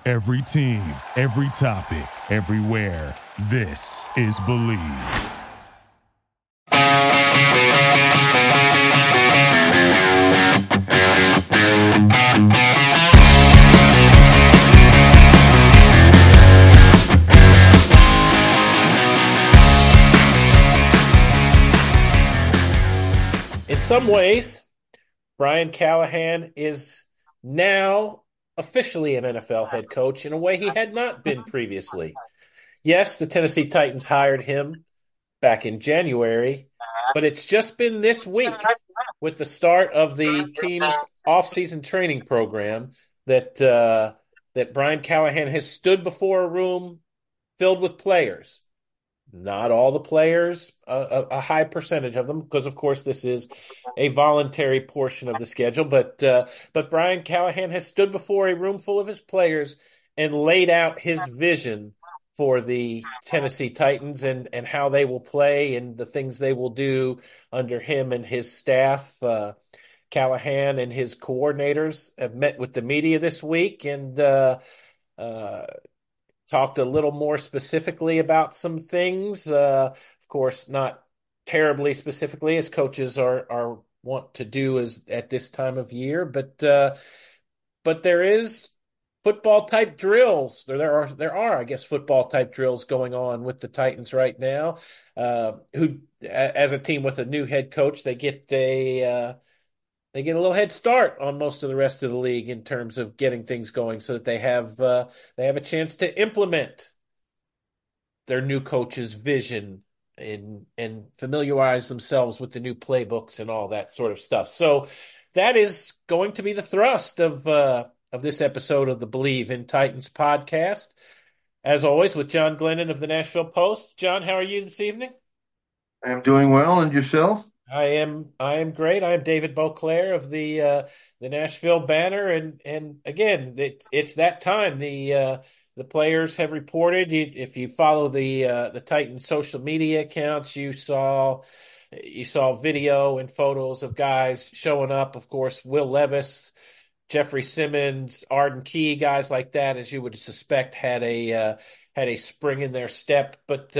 Every team, every topic, everywhere. This is Believe. In some ways, Brian Callahan is now officially an NFL head coach in a way he had not been previously. Yes, the Tennessee Titans hired him back in January, but it's just been this week with the start of the team's offseason training program that Brian Callahan has stood before a room filled with players. Not all the players, a high percentage of them, because of course this is a voluntary portion of the schedule. But Brian Callahan has stood before a room full of his players and laid out his vision for the Tennessee Titans and how they will play and the things they will do under him and his staff. Callahan and his coordinators have met with the media this week and uh, talked a little more specifically about some things. Of course, not terribly specifically, as coaches are want to do as at this time of year, but there is football type drills. There are I guess football type drills going on with the Titans right now. Who as a team with a new head coach, they get a little head start on most of the rest of the league in terms of getting things going, so that they have a chance to implement their new coach's vision and familiarize themselves with the new playbooks and all that sort of stuff. So that is going to be the thrust of this episode of the Believe in Titans podcast. As always, with John Glennon of the Nashville Post. John, how are you this evening? I am doing well, and yourself? I am great. I am David Beauclair of the Nashville Banner, and again, it's that time. The players have reported. If you follow the Titans social media accounts, you saw video and photos of guys showing up. Of course, Will Levis, Jeffrey Simmons, Arden Key, guys like that, as you would suspect, had a spring in their step, but.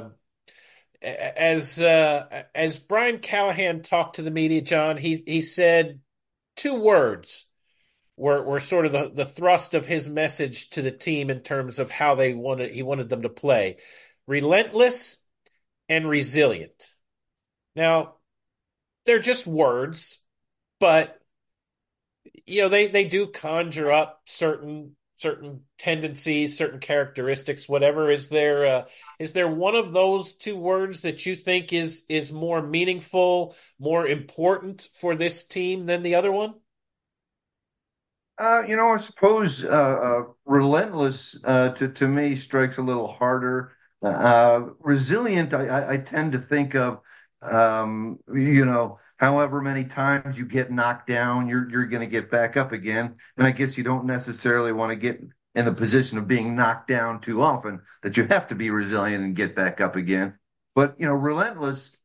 As Brian Callahan talked to the media, John, he said two words were sort of the thrust of his message to the team in terms of how he wanted them to play: relentless and resilient. Now, they're just words, but they do conjure up certain tendencies, certain characteristics, whatever. Is there one of those two words that you think is more meaningful, more important for this team than the other one? I suppose relentless to me strikes a little harder. Resilient, I tend to think of, however many times you get knocked down, you're going to get back up again. And I guess you don't necessarily want to get in the position of being knocked down too often, that you have to be resilient and get back up again. But relentless,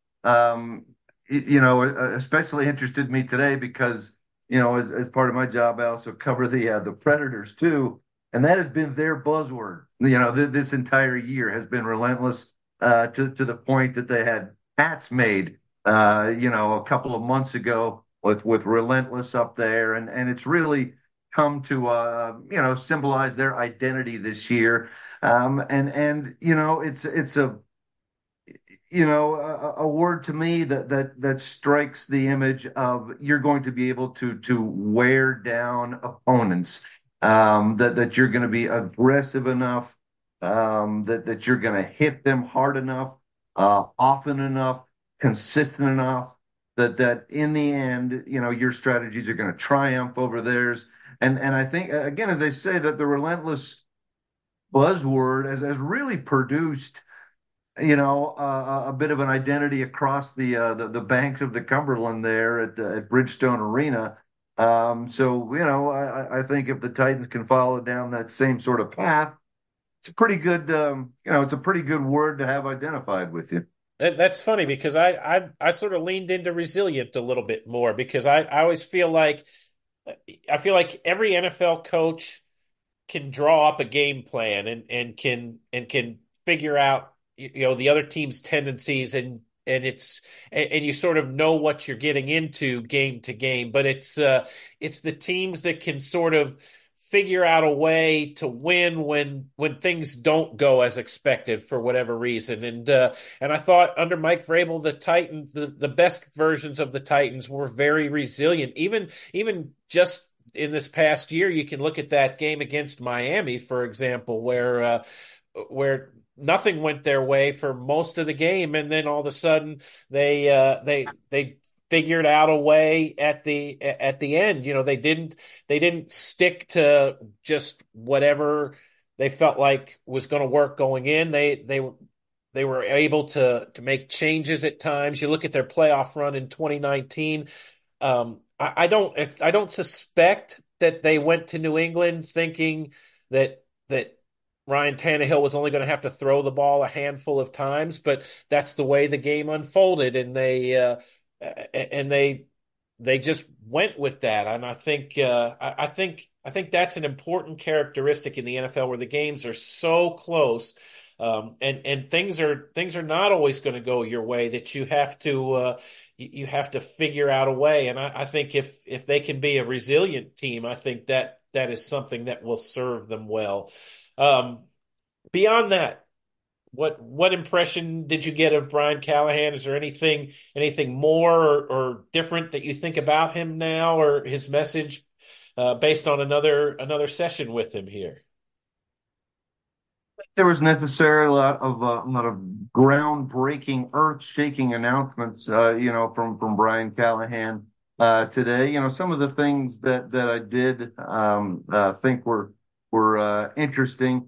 especially interested me today because as part of my job, I also cover the Predators too, and that has been their buzzword. This entire year has been relentless to the point that they had hats made, a couple of months ago with relentless up there, and it's really come to symbolize their identity this year. It's a word to me that strikes the image of you're going to be able to wear down opponents, that you're going to be aggressive enough, that you're going to hit them hard enough, often enough, consistent enough, that in the end, your strategies are going to triumph over theirs. And I think, again, as I say, that the relentless buzzword has really produced a bit of an identity across the banks of the Cumberland there at Bridgestone Arena. I think if the Titans can follow down that same sort of path, it's a pretty good, it's a pretty good word to have identified with you. That's funny because I sort of leaned into resilient a little bit more because I always feel like every NFL coach can draw up a game plan and can figure out the other team's tendencies and you sort of know what you're getting into game to game, but it's the teams that can sort of figure out a way to win when things don't go as expected for whatever reason. And I thought under Mike Vrabel, the Titans, the best versions of the Titans were very resilient. Even just in this past year, you can look at that game against Miami, for example, where nothing went their way for most of the game, and then all of a sudden they figured out a way at the end. They didn't stick to just whatever they felt like was going to work going in. They were able to make changes at times. You look at their playoff run in 2019. I don't suspect that they went to New England thinking that Ryan Tannehill was only going to have to throw the ball a handful of times, but that's the way the game unfolded, and they just went with that. And I think that's an important characteristic in the NFL where the games are so close, and things are not always going to go your way, that you have to figure out a way. And I think if they can be a resilient team, I think that is something that will serve them well. Um, Beyond that, what impression did you get of Brian Callahan? Is there anything more or different that you think about him now or his message based on another session with him here? There was necessarily a lot of groundbreaking, earth-shaking announcements, from Brian Callahan today. Some of the things that I did think were interesting.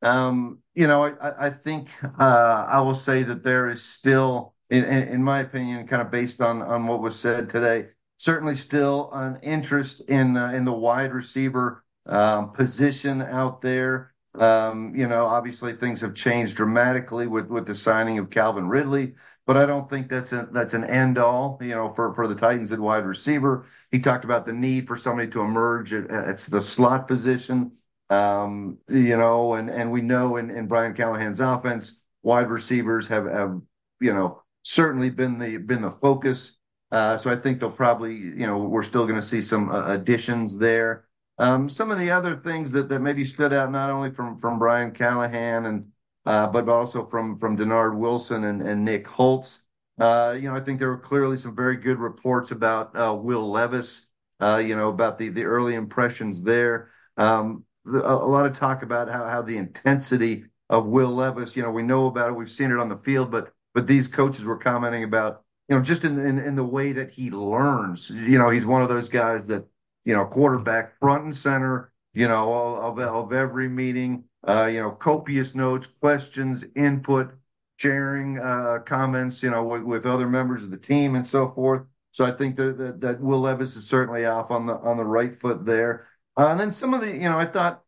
I think I will say that there is still, in my opinion, kind of based on what was said today, certainly still an interest in the wide receiver position out there. Obviously things have changed dramatically with the signing of Calvin Ridley, but I don't think that's an end all, for the Titans at wide receiver. He talked about the need for somebody to emerge at the slot position. And we know in Brian Callahan's offense, wide receivers have certainly been the focus. So I think they'll probably, we're still going to see some additions there. Some of the other things that maybe stood out not only from Brian Callahan and but also from Denard Wilson and Nick Holtz. I think there were clearly some very good reports about Will Levis. About the early impressions there. A lot of talk about how the intensity of Will Levis. We know about it, we've seen it on the field, but these coaches were commenting about just in the way that he learns. He's one of those guys that quarterback front and center, of every meeting, copious notes, questions, input, sharing comments, with other members of the team and so forth. So I think that Will Levis is certainly off on the right foot there. And then some of I thought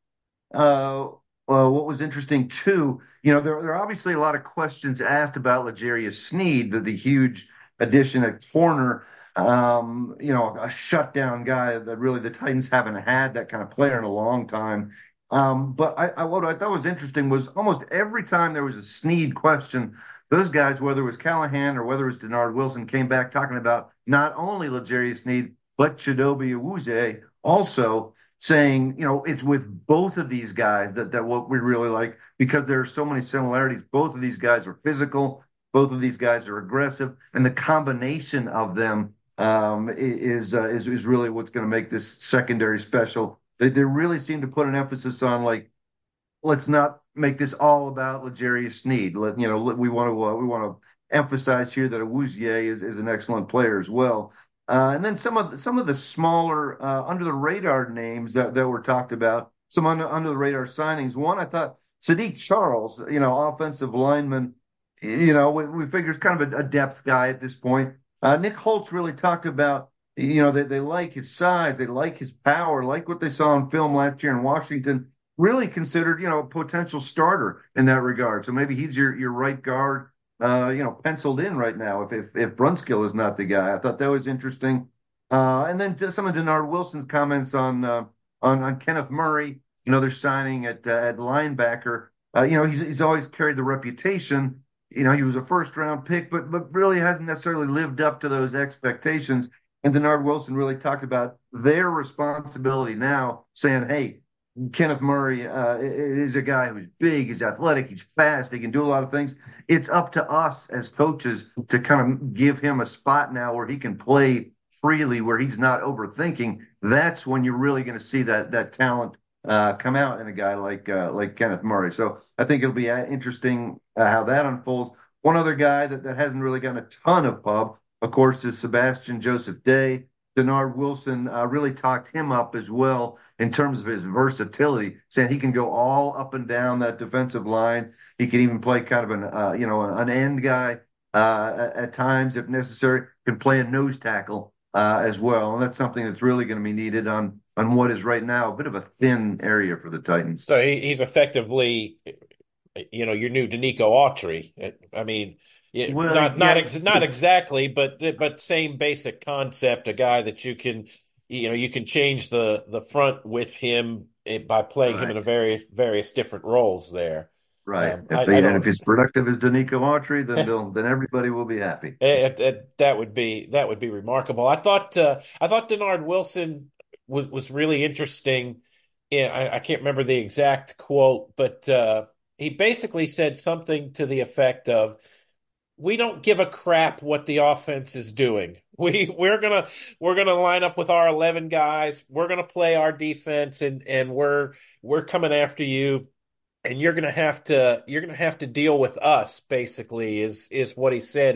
what was interesting too, there are obviously a lot of questions asked about L'Jarius Sneed, the huge addition at corner. A shutdown guy that really the Titans haven't had that kind of player in a long time. But what I thought was interesting was almost every time there was a Sneed question, those guys, whether it was Callahan or whether it was Denard Wilson, came back talking about not only L'Jarius Sneed, but Chidobe Awuzie also saying, it's with both of these guys that what we really like, because there are so many similarities. Both of these guys are physical. Both of these guys are aggressive. And the combination of them is really what's going to make this secondary special. They really seem to put an emphasis on, like, let's not make this all about L'Jarius Sneed. We want to emphasize here that Awuzie is an excellent player as well. And then some of the smaller under the radar names that were talked about, some under the radar signings. One, I thought Sadiq Charles, offensive lineman, we figure is kind of a depth guy at this point. Nick Holtz really talked about, they like his size, they like his power, like what they saw on film last year in Washington. Really considered, a potential starter in that regard. So maybe he's your right guard, penciled in right now if Brunskill is not the guy. I thought that was interesting. And then just some of Denard Wilson's comments on Kenneth Murray. they're signing at linebacker. He's always carried the reputation. He was a first round pick, but really hasn't necessarily lived up to those expectations. And Denard Wilson really talked about their responsibility now, saying, "Hey, Kenneth Murray is a guy who's big, he's athletic, he's fast, he can do a lot of things. It's up to us as coaches to kind of give him a spot now where he can play freely, where he's not overthinking. That's when you're really going to see that talent come out in a guy like Kenneth Murray. So I think it'll be interesting how that unfolds. One other guy that hasn't really gotten a ton of pub, of course, is Sebastian Joseph Day. Denard Wilson really talked him up as well in terms of his versatility, saying he can go all up and down that defensive line. He can even play kind of an end guy at times if necessary. Can play a nose tackle as well, and that's something that's really going to be needed on what is right now a bit of a thin area for the Titans. So he's effectively, your new Denico Autry. I mean, Well, not exactly, but same basic concept. A guy that you can change the front with him by playing him right, in a various different roles there. right. I If don't. he's productive as Denico Autry, then everybody will be happy. That would be remarkable. I thought Denard Wilson was really interesting. Yeah, I can't remember the exact quote, but he basically said something to the effect of, "We don't give a crap what the offense is doing. We're gonna line up with our 11 guys. We're gonna play our defense, and we're coming after you, and you're gonna have to deal with us." Basically, is what he said.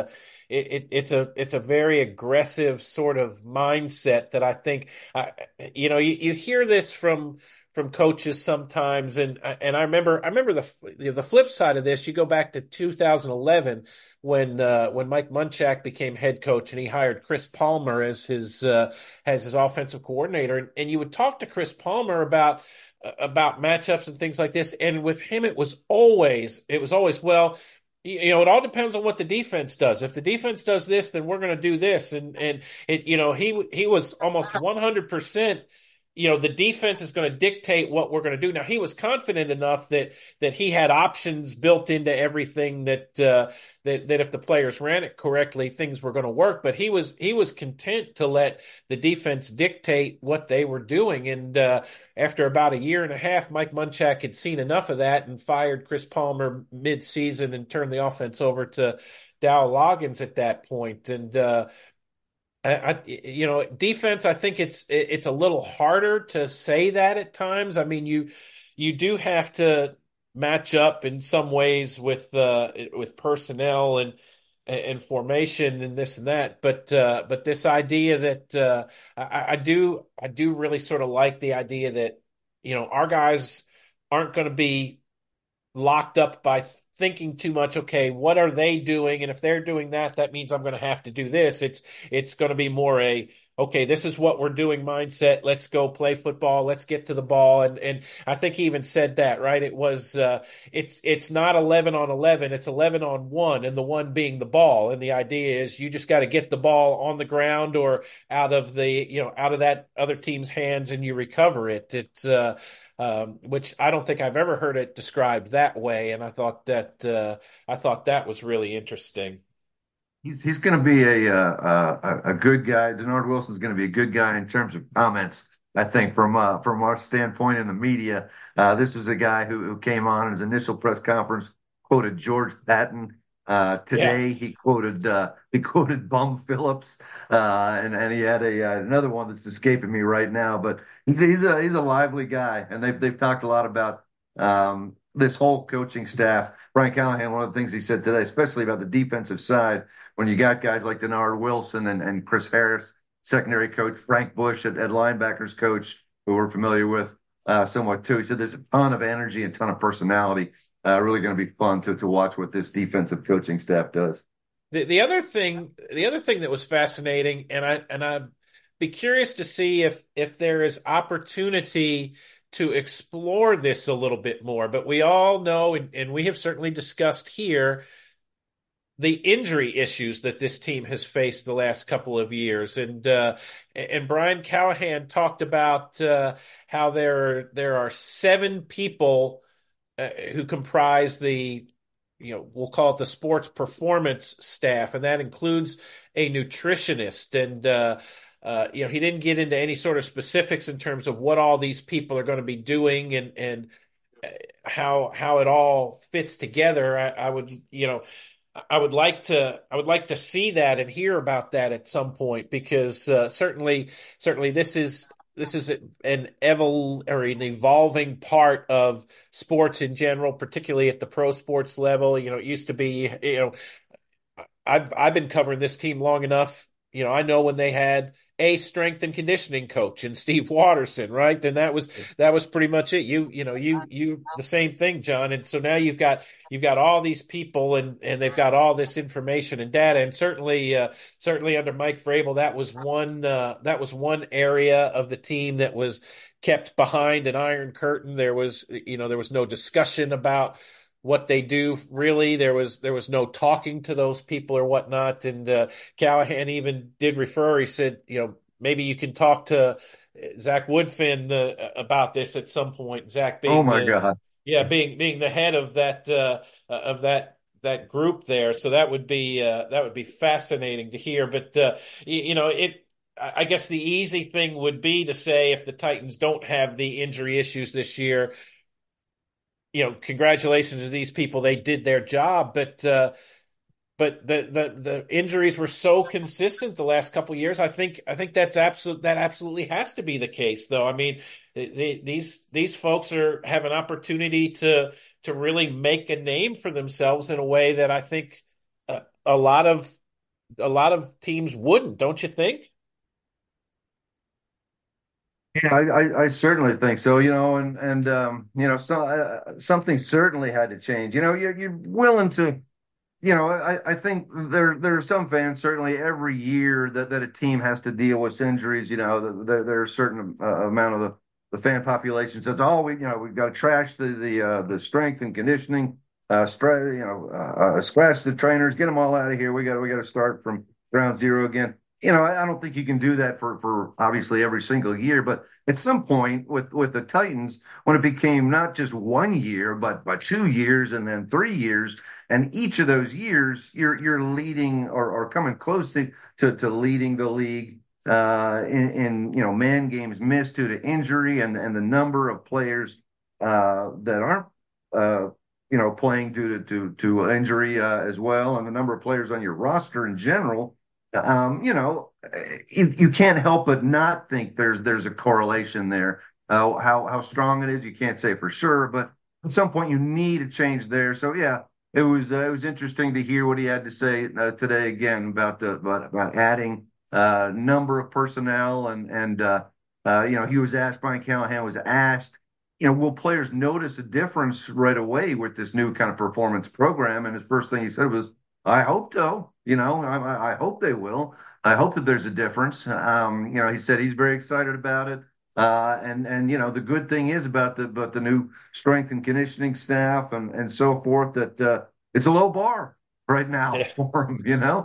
It's a very aggressive sort of mindset that I think you hear this from coaches sometimes, and I remember the flip side of this. You go back to 2011 when Mike Munchak became head coach and he hired Chris Palmer as his offensive coordinator, and you would talk to Chris Palmer about matchups and things like this. And with him, it was always, well, it all depends on what the defense does. If the defense does this, then we're going to do this. And he was almost 100%. The defense is going to dictate what we're going to do. Now, he was confident enough that he had options built into everything that if the players ran it correctly, things were going to work. But he was content to let the defense dictate what they were doing. And after about a year and a half, Mike Munchak had seen enough of that and fired Chris Palmer mid-season and turned the offense over to Dow Loggins at that point. And defense, I think it's a little harder to say that at times. I mean, you do have to match up in some ways with personnel and formation and this and that. But this idea that I do really sort of like the idea that our guys aren't going to be locked up by thinking too much. Okay, what are they doing? And if they're doing that, that means I'm going to have to do this. It's going to be more okay, this is what we're doing mindset. Let's go play football. Let's get to the ball. And I think he even said that, right? It's not 11 on 11. It's 11 on one, and the one being the ball. And the idea is you just got to get the ball on the ground or out of that other team's hands, and you recover it. It's which I don't think I've ever heard it described that way, and I thought that was really interesting. He's going to be a good guy. Denard Wilson's going to be a good guy in terms of comments. I think from our standpoint in the media, this was a guy who came on in his initial press conference, quoted George Patton. Yeah. Today he quoted Bum Phillips, and he had another one that's escaping me right now. But he's a lively guy, and they've talked a lot about this whole coaching staff. Brian Callahan, one of the things he said today, especially about the defensive side, when you got guys like Denard Wilson and Chris Harris, secondary coach, Frank Bush at linebackers coach, who we're familiar with somewhat too. He said there's a ton of energy and ton of personality. Really going to be fun to watch what this defensive coaching staff does. The other thing that was fascinating, and I'd be curious to see if there is opportunity to explore this a little bit more. But we all know, and we have certainly discussed here, the injury issues that this team has faced the last couple of years. And Brian Callahan talked about how there are 7 people who comprise the, we'll call it the sports performance staff, and that includes a nutritionist. And he didn't get into any sort of specifics in terms of what all these people are going to be doing and how it all fits together. I would like to see that and hear about that at some point, because certainly this is an evolving part of sports in general, particularly at the pro sports level. It used to be, I've been covering this team long enough. I know when they had a strength and conditioning coach and Steve Watterson, right? Then that was pretty much it. You the same thing, John. And so now you've got all these people, and they've got all this information and data. And certainly under Mike Vrabel, that was one area of the team that was kept behind an iron curtain. There was no discussion about what they do, really. There was no talking to those people or whatnot. And Callahan even did refer. He said, maybe you can talk to Zach Woodfin about this at some point. Zach Oh being my the God. yeah being the head of that group there. So that would be fascinating to hear. But it. I guess the easy thing would be to say, if the Titans don't have the injury issues this year, congratulations to these people. They did their job, but the injuries were so consistent the last couple of years. I think that absolutely has to be the case, though. I mean, these folks have an opportunity to really make a name for themselves in a way that I think a lot of teams wouldn't. Don't you think? Yeah, I certainly think so. So something certainly had to change. You're willing to. I think there are some fans certainly every year that a team has to deal with injuries. There are a certain amount of the fan population says, oh, we've got to trash the strength and conditioning, scratch the trainers, get them all out of here. We got to start from ground zero again. I don't think you can do that for obviously every single year, but at some point with the Titans, when it became not just 1 year, but 2 years and then 3 years, and each of those years you're leading or coming close to leading the league in man games missed due to injury, and the number of players that aren't playing due to injury as well, and the number of players on your roster in general. You can't help but not think there's a correlation there. How strong it is, you can't say for sure, but at some point you need a change there. So yeah, it was interesting to hear what he had to say today again about adding number of personnel, and he was asked, Brian Callahan was asked, will players notice a difference right away with this new kind of performance program? And his first thing he said was, I hope so. I hope they will. I hope that there's a difference. He said he's very excited about it. And the good thing is about the new strength and conditioning staff and so forth, that it's a low bar right now Yeah. for them.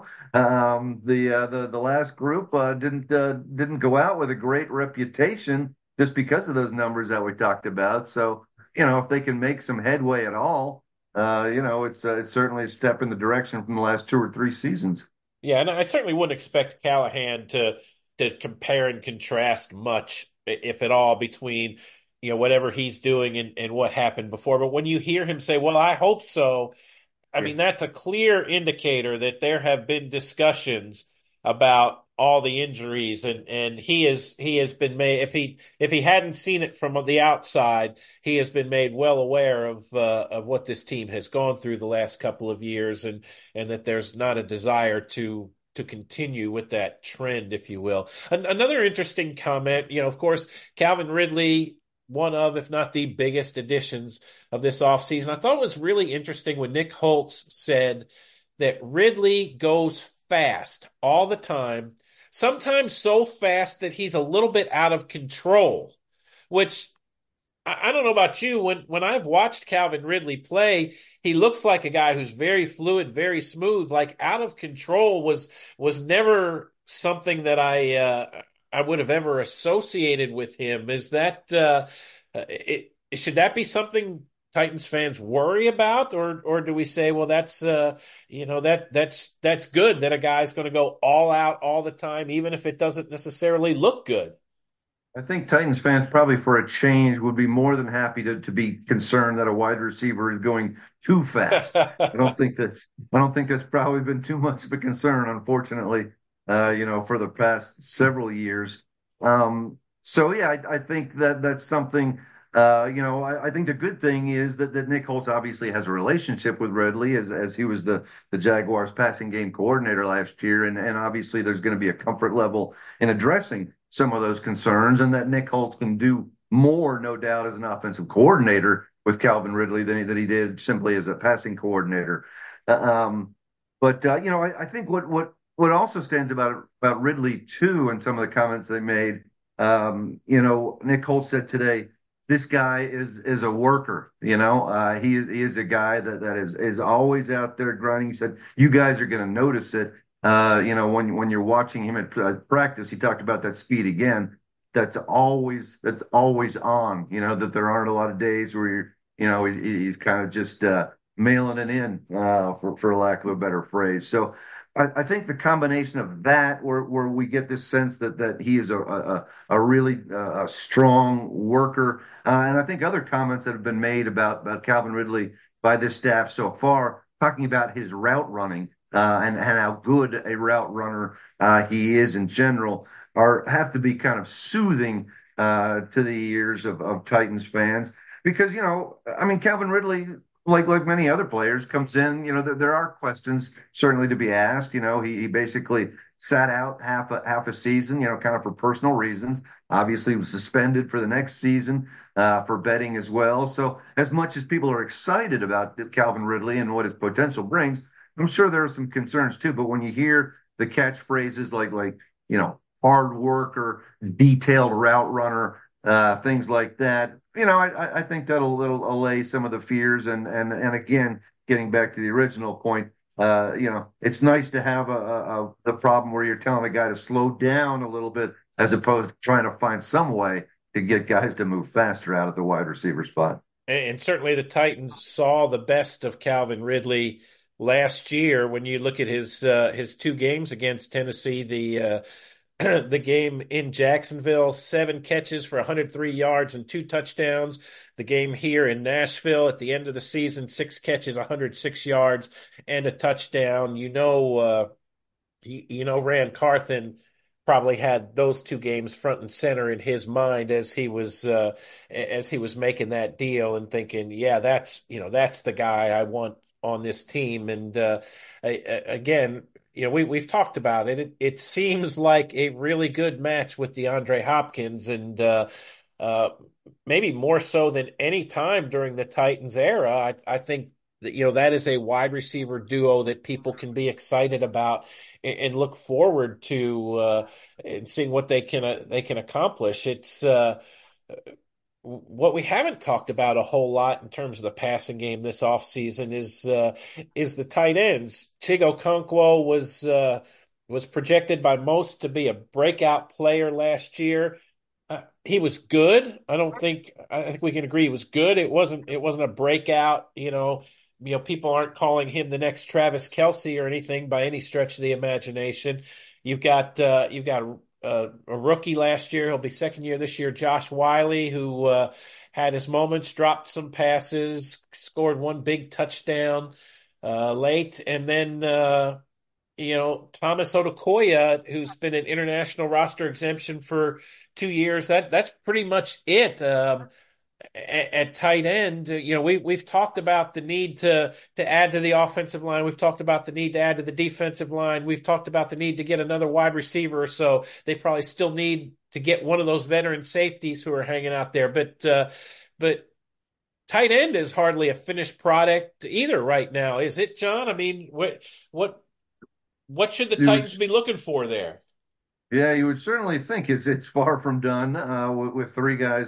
The last group didn't go out with a great reputation just because of those numbers that we talked about. So if they can make some headway at all, it's certainly a step in the direction from the last 2 or 3 seasons. Yeah, and I certainly wouldn't expect Callahan to compare and contrast much, if at all, between whatever he's doing and what happened before. But when you hear him say, "Well, I hope so," I Yeah. mean, that's a clear indicator that there have been discussions about all the injuries, and he has been made, if he hadn't seen it from the outside, he has been made well aware of what this team has gone through the last couple of years, and that there's not a desire to continue with that trend, if you will. Another interesting comment, of course, Calvin Ridley, one of, if not the biggest additions of this offseason. I thought it was really interesting when Nick Holtz said that Ridley goes fast all the time, sometimes so fast that he's a little bit out of control, which I don't know about you. When I've watched Calvin Ridley play, he looks like a guy who's very fluid, very smooth, like out of control was never something that I would have ever associated with him. Is that should that be something Titans fans worry about, or do we say, well, that's that's good that a guy's going to go all out all the time, even if it doesn't necessarily look good? I think Titans fans probably for a change would be more than happy to be concerned that a wide receiver is going too fast. I don't think that's probably been too much of a concern, unfortunately, for the past several years. So yeah, I think that that's something. I think the good thing is that Nick Holtz obviously has a relationship with Ridley as he was the Jaguars passing game coordinator last year, and obviously there's going to be a comfort level in addressing some of those concerns, and that Nick Holtz can do more, no doubt, as an offensive coordinator with Calvin Ridley than he did simply as a passing coordinator. Um, I think what also stands about Ridley too, and some of the comments they made. Nick Holtz said today, this guy is a worker. He is a guy that is always out there grinding. He said, you guys are going to notice it. When you're watching him at practice, he talked about that speed again. That's always on. That there aren't a lot of days where he's kind of just mailing it in, for lack of a better phrase. So I think the combination of that, where we get this sense that he is a really strong worker, and I think other comments that have been made about Calvin Ridley by this staff so far, talking about his route running and how good a route runner he is in general, have to be kind of soothing to the ears of Titans fans because I mean Calvin Ridley. Like many other players, comes in. There are questions certainly to be asked. He basically sat out half a season. Kind of for personal reasons. Obviously, he was suspended for the next season for betting as well. So, as much as people are excited about Calvin Ridley and what his potential brings, I'm sure there are some concerns too. But when you hear the catchphrases hard worker, detailed route runner, things like that, I think that'll allay some of the fears. And again, getting back to the original point, it's nice to have the problem where you're telling a guy to slow down a little bit as opposed to trying to find some way to get guys to move faster out of the wide receiver spot. And certainly the Titans saw the best of Calvin Ridley last year when you look at his two games against Tennessee, the game in Jacksonville, 7 catches for 103 yards and 2 touchdowns. The game here in Nashville at the end of the season, 6 catches, 106 yards and a touchdown. Ran Carthen probably had those two games front and center in his mind as he was making that deal and thinking, yeah, that's the guy I want on this team. And again, we've talked about it. It seems like a really good match with DeAndre Hopkins, and uh, maybe more so than any time during the Titans era. I think that that is a wide receiver duo that people can be excited about and look forward to and seeing what they can accomplish. It's what we haven't talked about a whole lot in terms of the passing game this offseason is the tight ends. Chigo Okonkwo was projected by most to be a breakout player last year. He was good. I think we can agree he was good. It wasn't a breakout. People aren't calling him the next Travis Kelce or anything by any stretch of the imagination. You've got a rookie last year. He'll be second year this year. Josh Wiley, who had his moments, dropped some passes, scored one big touchdown late, and then Thomas Odukoya, who's been an international roster exemption for 2 years. That's pretty much it. At tight end, we've talked about the need to add to the offensive line. We've talked about the need to add to the defensive line. We've talked about the need to get another wide receiver or so. They probably still need to get one of those veteran safeties who are hanging out there. But tight end is hardly a finished product either right now, is it, John? I mean, what should the You would, Titans be looking for there? yeah, you would certainly think it's far from done with three guys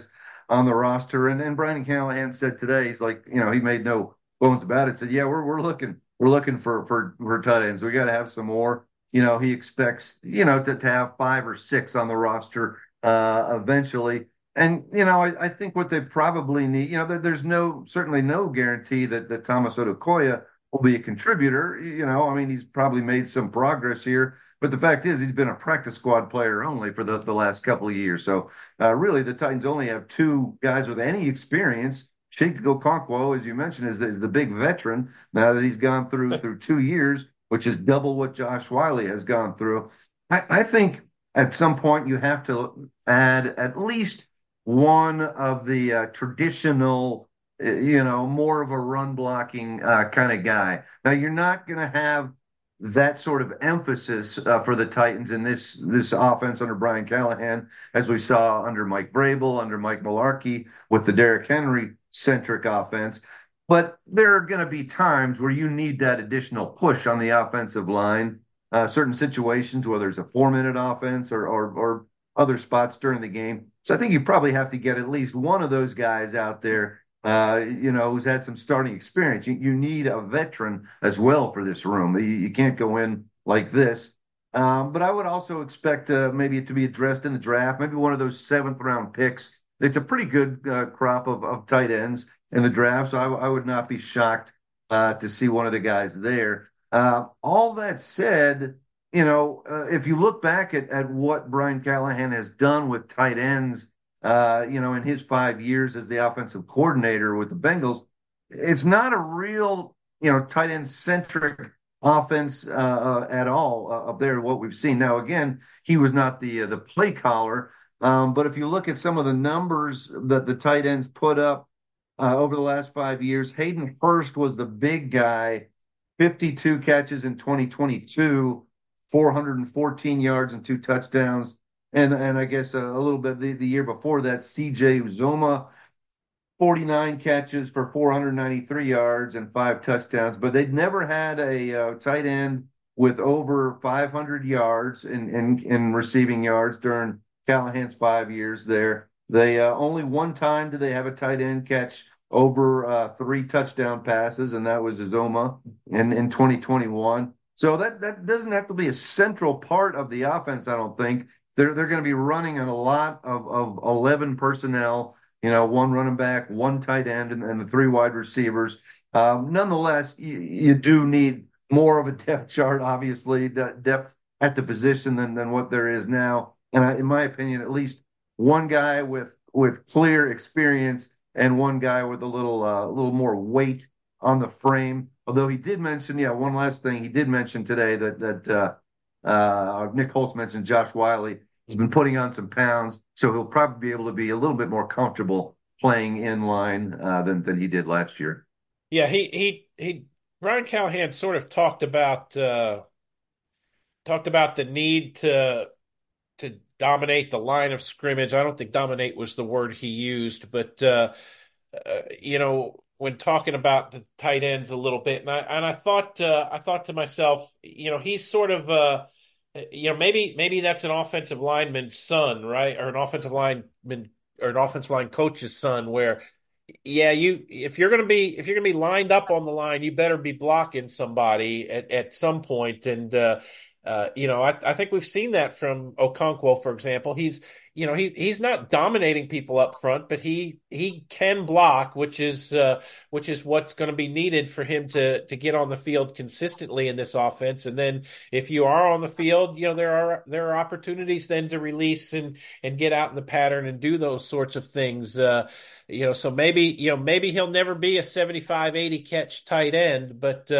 on the roster. And Brian Callahan said today, he's like, he made no bones about it. Said, yeah, we're looking for tight ends. We got to have some more. He expects to have 5 or 6 on the roster eventually. And I think what they probably need, there's certainly no guarantee that Thomas Odukoya will be a contributor. I mean, he's probably made some progress here, but the fact is, he's been a practice squad player only for the last couple of years. So really, the Titans only have 2 guys with any experience. Chig Okonkwo, as you mentioned, is the big veteran now that he's gone through 2 years, which is double what Josh Wiley has gone through. I think at some point you have to add at least one of the traditional, more of a run blocking kind of guy. Now you're not going to have that sort of emphasis for the Titans in this offense under Brian Callahan, as we saw under Mike Vrabel, under Mike Mularkey with the Derrick Henry centric offense. But there are going to be times where you need that additional push on the offensive line. Certain situations, whether it's a 4-minute offense or other spots during the game. So I think you probably have to get at least one of those guys out there, who's had some starting experience. You need a veteran as well for this room. You can't go in like this. But I would also expect maybe it to be addressed in the draft, maybe one of those 7th-round picks. It's a pretty good crop of tight ends in the draft, so I would not be shocked to see one of the guys there. All that said, if you look back at what Brian Callahan has done with tight ends, in his 5 years as the offensive coordinator with the Bengals, it's not a real, tight end centric offense at all up there. What we've seen now, again, he was not the play caller, but if you look at some of the numbers that the tight ends put up over the last 5 years, Hayden Hurst was the big guy, 52 catches in 2022. 414 yards and 2 touchdowns. And I guess a little bit the year before that, CJ Uzoma, 49 catches for 493 yards and 5 touchdowns. But they'd never had a tight end with over 500 yards in receiving yards during Callahan's 5 years there. They only one time did they have a tight end catch over 3 touchdown passes, and that was Uzoma in 2021. So that doesn't have to be a central part of the offense, I don't think. They're going to be running on a lot of 11 personnel, one running back, one tight end, and the 3 wide receivers. Nonetheless, you do need more of a depth chart, obviously, depth at the position than what there is now. And in my opinion, at least one guy with clear experience and one guy with a little more weight on the frame. Although he did mention, one last thing, he did mention today that Nick Holtz mentioned Josh Wiley. He's been putting on some pounds, so he'll probably be able to be a little bit more comfortable playing in line than he did last year. Yeah, he Brian Callahan sort of talked about the need to dominate the line of scrimmage. I don't think dominate was the word he used, but when talking about the tight ends a little bit, and I thought to myself, he's sort of maybe that's an offensive lineman's son, right, or an offensive lineman or an offensive line coach's son, where if you're gonna be lined up on the line, you better be blocking somebody at some point, and I think we've seen that from Okonkwo, for example. He's not dominating people up front, but he can block, which is what's going to be needed for him to get on the field consistently in this offense. And then if you are on the field, there are opportunities then to release and get out in the pattern and do those sorts of things. So maybe he'll never be a 75, 80 catch tight end, but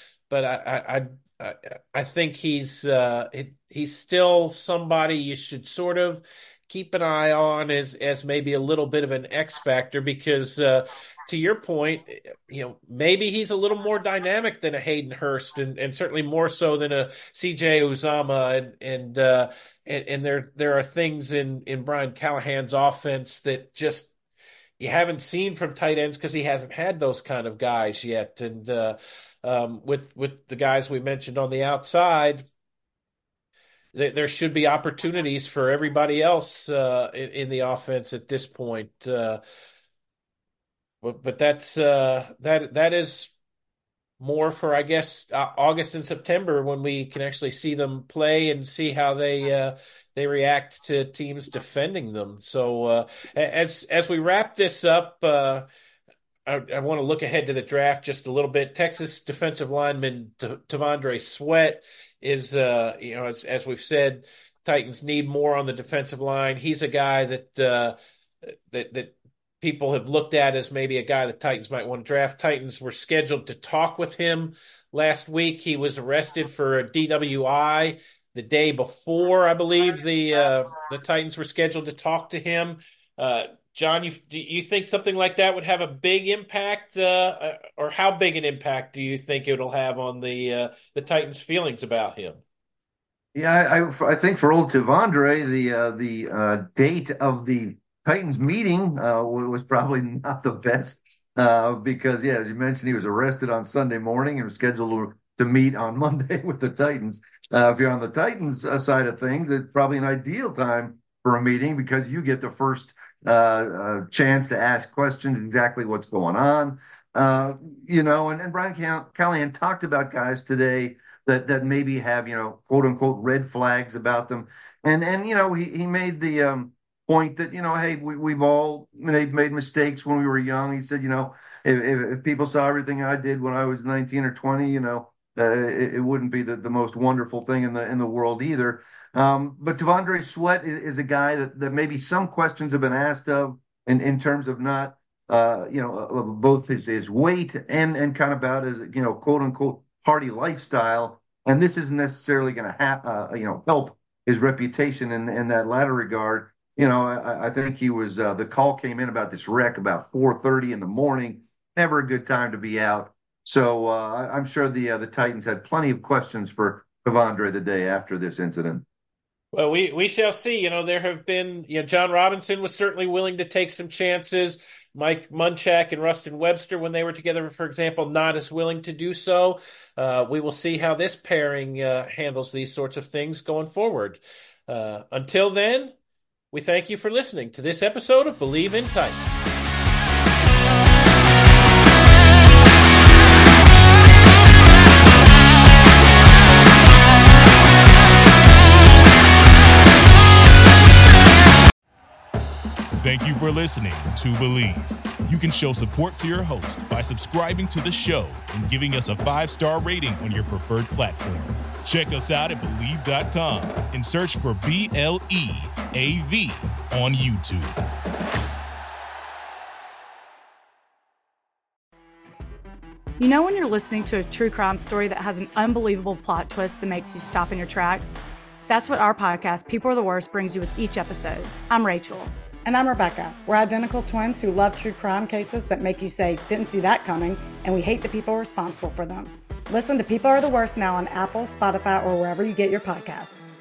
I think he's still somebody you should sort of keep an eye on as maybe a little bit of an X factor, because to your point, maybe he's a little more dynamic than a Hayden Hurst, and certainly more so than a CJ Uzama, and there are things in Brian Callahan's offense that just you haven't seen from tight ends because he hasn't had those kind of guys yet, and with the guys we mentioned on the outside, there should be opportunities for everybody else in the offense at this point. But that is more for, I guess, August and September, when we can actually see them play and see how they react to teams defending them. So as we wrap this up, I want to look ahead to the draft just a little bit. Texas defensive lineman T'Vondre Sweat is, as we've said, Titans need more on the defensive line. He's a guy that people have looked at as maybe a guy the Titans might want to draft. Titans were scheduled to talk with him last week. He was arrested for a DWI the day before, I believe, the Titans were scheduled to talk to him. John, do you think something like that would have a big impact, or how big an impact do you think it'll have on the Titans' feelings about him? Yeah, I think for old T'Vondre, the date of the Titans meeting was probably not the best because, yeah, as you mentioned, he was arrested on Sunday morning and was scheduled to meet on Monday with the Titans. If you're on the Titans side of things, it's probably an ideal time for a meeting because you get the first chance to ask questions, exactly what's going on. And Brian Callahan talked about guys today that maybe have, quote unquote, red flags about them. And he made the point that, hey, we've all made mistakes when we were young. He said, if people saw everything I did when I was 19 or 20, it wouldn't be the most wonderful thing in the world either. But T'Vondre Sweat is a guy that maybe some questions have been asked of in terms of not, both his weight and kind of about his, quote unquote, party lifestyle. And this isn't necessarily going to help his reputation in that latter regard. I think he was, the call came in about this wreck about 4:30 in the morning. Never a good time to be out. So I'm sure the Titans had plenty of questions for T'Vondre the day after this incident. Well, we shall see. There have been, John Robinson was certainly willing to take some chances. Mike Munchak and Rustin Webster, when they were together, for example, not as willing to do so. We will see how this pairing handles these sorts of things going forward. Until then, we thank you for listening to this episode of Believe in Titans. Thank you for listening to Believe. You can show support to your host by subscribing to the show and giving us a 5-star rating on your preferred platform. Check us out at Believe.com and search for BLEAV on YouTube. When you're listening to a true crime story that has an unbelievable plot twist that makes you stop in your tracks? That's what our podcast, People Are the Worst, brings you with each episode. I'm Rachel. And I'm Rebecca. We're identical twins who love true crime cases that make you say, didn't see that coming, and we hate the people responsible for them. Listen to People Are the Worst now on Apple, Spotify, or wherever you get your podcasts.